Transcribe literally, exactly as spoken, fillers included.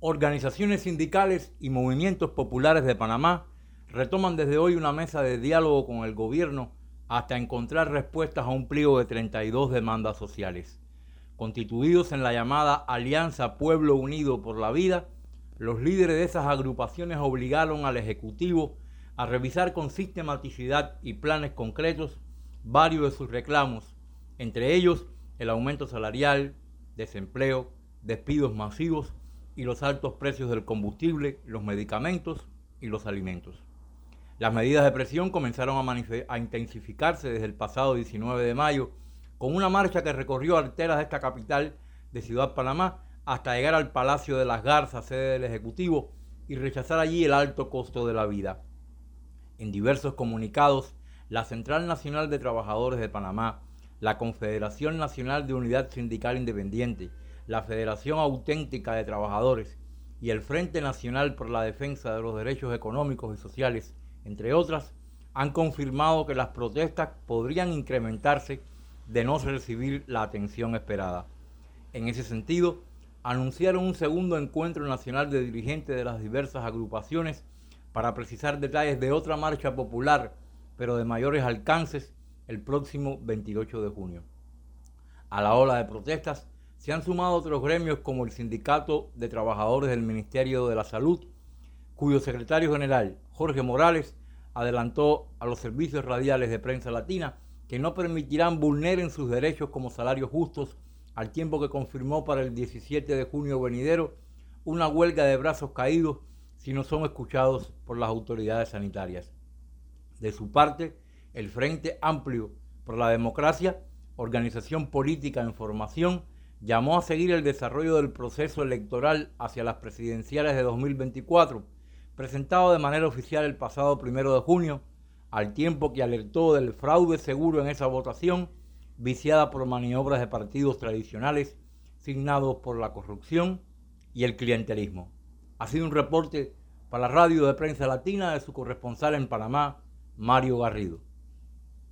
Organizaciones sindicales y movimientos populares de Panamá retoman desde hoy una mesa de diálogo con el gobierno hasta encontrar respuestas a un pliego de treinta y dos demandas sociales. Constituidos en la llamada Alianza Pueblo Unido por la Vida, los líderes de esas agrupaciones obligaron al Ejecutivo a revisar con sistematicidad y planes concretos varios de sus reclamos, entre ellos el aumento salarial, desempleo, despidos masivos y los altos precios del combustible, los medicamentos y los alimentos. Las medidas de presión comenzaron a, manif- a intensificarse desde el pasado diecinueve de mayo, con una marcha que recorrió arteras de esta capital de Ciudad Panamá hasta llegar al Palacio de las Garzas, sede del Ejecutivo, y rechazar allí el alto costo de la vida. En diversos comunicados, la Central Nacional de Trabajadores de Panamá, la Confederación Nacional de Unidad Sindical Independiente, la Federación Auténtica de Trabajadores y el Frente Nacional por la Defensa de los Derechos Económicos y Sociales, entre otras, han confirmado que las protestas podrían incrementarse de no recibir la atención esperada. En ese sentido, anunciaron un segundo encuentro nacional de dirigentes de las diversas agrupaciones para precisar detalles de otra marcha popular, pero de mayores alcances, el próximo veintiocho de junio. A la ola de protestas se han sumado otros gremios como el Sindicato de Trabajadores del Ministerio de la Salud, cuyo secretario general, Jorge Morales, adelantó a los servicios radiales de Prensa Latina que no permitirán vulneren sus derechos como salarios justos, al tiempo que confirmó para el diecisiete de junio venidero una huelga de brazos caídos si no son escuchados por las autoridades sanitarias. De su parte, el Frente Amplio por la Democracia, organización política en formación, llamó a seguir el desarrollo del proceso electoral hacia las presidenciales de dos mil veinticuatro, presentado de manera oficial el pasado primero de junio, al tiempo que alertó del fraude seguro en esa votación, viciada por maniobras de partidos tradicionales, signados por la corrupción y el clientelismo. Ha sido un reporte para la Radio de Prensa Latina de su corresponsal en Panamá, Mario Garrido.